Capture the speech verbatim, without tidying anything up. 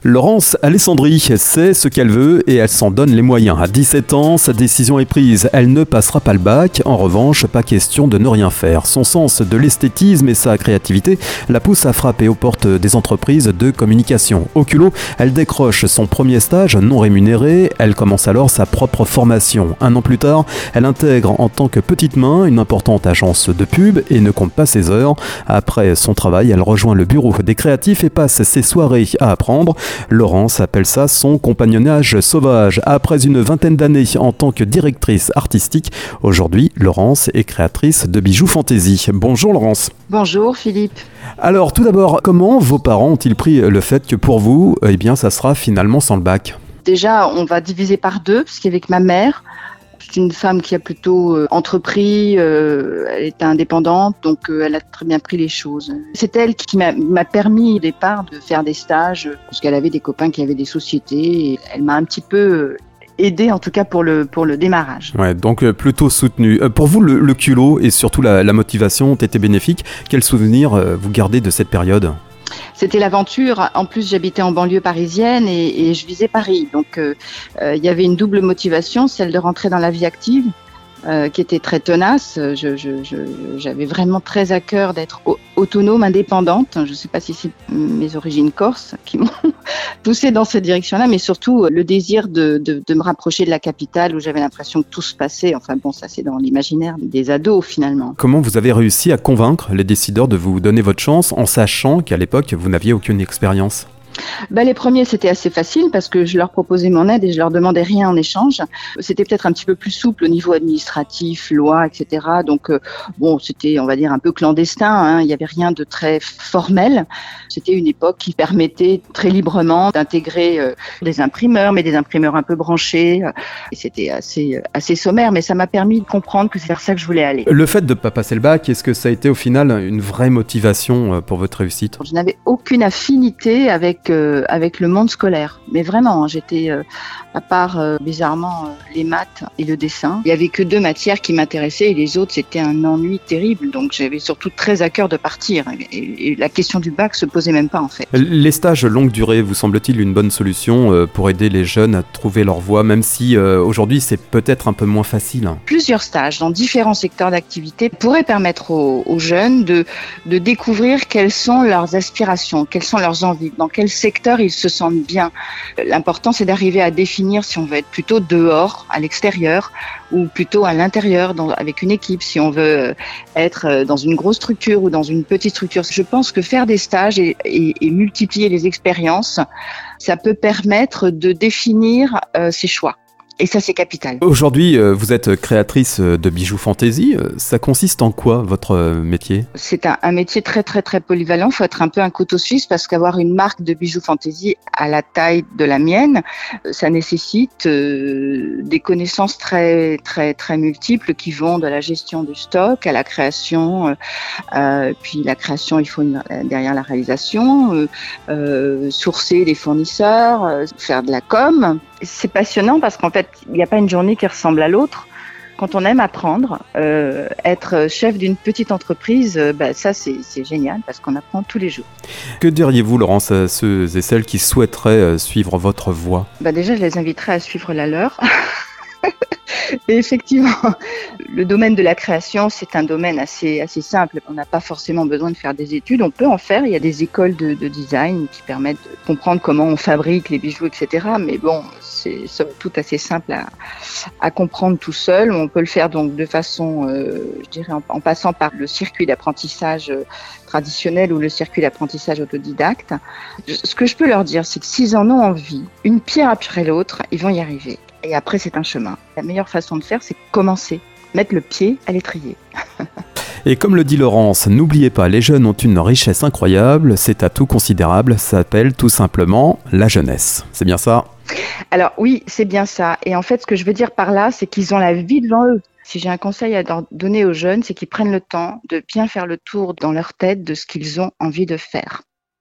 Laurence Alessandri sait ce qu'elle veut et elle s'en donne les moyens. À dix-sept ans, sa décision est prise. Elle ne passera pas le bac. En revanche, pas question de ne rien faire. Son sens de l'esthétisme et sa créativité la poussent à frapper aux portes des entreprises de communication. Au culot, elle décroche son premier stage non rémunéré. Elle commence alors sa propre formation. Un an plus tard, elle intègre en tant que petite main une importante agence de pub et ne compte pas ses heures. Après son travail, elle rejoint le bureau des créatifs et passe ses soirées à apprendre. Laurence appelle ça son compagnonnage sauvage. Après une vingtaine d'années en tant que directrice artistique, aujourd'hui, Laurence est créatrice de bijoux fantaisie. Bonjour Laurence. Bonjour Philippe. Alors tout d'abord, comment vos parents ont-ils pris le fait que pour vous, eh bien, ça sera finalement sans le bac ? Déjà, on va diviser par deux, parce qu'avec ma mère, c'est une femme qui a plutôt euh, entrepris, euh, elle était indépendante, donc euh, elle a très bien pris les choses. C'est elle qui m'a, m'a permis au départ de faire des stages, parce qu'elle avait des copains qui avaient des sociétés, et elle m'a un petit peu aidé en tout cas pour le, pour le démarrage. Ouais, donc euh, plutôt soutenu. Euh, pour vous, le, le culot et surtout la, la motivation ont été bénéfiques. Quels souvenirs euh, vous gardez de cette période ? C'était l'aventure. En plus, j'habitais en banlieue parisienne et, et je visais Paris. Donc, euh, euh, il y avait une double motivation, celle de rentrer dans la vie active, euh, qui était très tenace. Je, je, je, j'avais vraiment très à cœur d'être au- autonome, indépendante. Je ne sais pas si c'est mes origines corses qui m'ont poussée dans cette direction-là, mais surtout le désir de, de, de me rapprocher de la capitale où j'avais l'impression que tout se passait. Enfin bon, ça c'est dans l'imaginaire des ados finalement. Comment vous avez réussi à convaincre les décideurs de vous donner votre chance en sachant qu'à l'époque, vous n'aviez aucune expérience ? Ben, les premiers, c'était assez facile parce que je leur proposais mon aide et je leur demandais rien en échange. C'était peut-être un petit peu plus souple au niveau administratif, loi, et cetera. Donc, euh, bon, c'était, on va dire, un peu clandestin, hein. Il n'y avait rien de très formel. C'était une époque qui permettait très librement d'intégrer euh, des imprimeurs, mais des imprimeurs un peu branchés. Et c'était assez, assez sommaire, mais ça m'a permis de comprendre que c'est vers ça que je voulais aller. Le fait de ne pas passer le bac, est-ce que ça a été au final une vraie motivation pour votre réussite ? Je n'avais aucune affinité avec Euh, avec le monde scolaire, mais vraiment, j'étais, euh, à part euh, bizarrement euh, les maths et le dessin, il y avait que deux matières qui m'intéressaient et les autres c'était un ennui terrible, donc j'avais surtout très à cœur de partir et, et la question du bac se posait même pas en fait. Les stages longue durée vous semble-t-il une bonne solution euh, pour aider les jeunes à trouver leur voie, même si euh, aujourd'hui c'est peut-être un peu moins facile ? Plusieurs stages dans différents secteurs d'activité pourraient permettre aux, aux jeunes de, de découvrir quelles sont leurs aspirations, quelles sont leurs envies, dans quel secteur ils se sentent bien. L'important, c'est d'arriver à définir si on veut être plutôt dehors, à l'extérieur, ou plutôt à l'intérieur, dans, avec une équipe, si on veut être dans une grosse structure ou dans une petite structure. Je pense que faire des stages et, et, et multiplier les expériences, ça peut permettre de définir euh, ses choix. Et ça, c'est capital. Aujourd'hui, euh, vous êtes créatrice de bijoux fantaisie. Ça consiste en quoi, votre métier ? C'est un, un métier très, très, très polyvalent. Il faut être un peu un couteau suisse parce qu'avoir une marque de bijoux fantaisie à la taille de la mienne, ça nécessite euh, des connaissances très, très, très multiples qui vont de la gestion du stock à la création. Euh, puis la création, il faut une, derrière la réalisation, euh, euh, sourcer des fournisseurs, euh, faire de la com'. C'est passionnant parce qu'en fait, il n'y a pas une journée qui ressemble à l'autre. Quand on aime apprendre, euh, être chef d'une petite entreprise, euh, bah, ça c'est, c'est génial parce qu'on apprend tous les jours. Que diriez-vous, Laurence, à ceux et celles qui souhaiteraient suivre votre voie ? Bah, déjà, je les inviterais à suivre la leur. Et effectivement, le domaine de la création, c'est un domaine assez, assez simple. On n'a pas forcément besoin de faire des études. On peut en faire. Il y a des écoles de, de design qui permettent de comprendre comment on fabrique les bijoux, et cetera. Mais bon, c'est somme toute assez simple à, à comprendre tout seul. On peut le faire donc de façon, euh, je dirais, en, en passant par le circuit d'apprentissage euh, traditionnel ou le circuit d'apprentissage autodidacte. Ce que je peux leur dire, c'est que s'ils en ont envie, une pierre après l'autre, ils vont y arriver. Et après, c'est un chemin. La meilleure façon de faire, c'est commencer, mettre le pied à l'étrier. Et comme le dit Laurence, n'oubliez pas, les jeunes ont une richesse incroyable, cet atout considérable s'appelle tout simplement la jeunesse. C'est bien ça ? Alors oui, c'est bien ça. Et en fait, ce que je veux dire par là, c'est qu'ils ont la vie devant eux. Si j'ai un conseil à donner aux jeunes, c'est qu'ils prennent le temps de bien faire le tour dans leur tête de ce qu'ils ont envie de faire.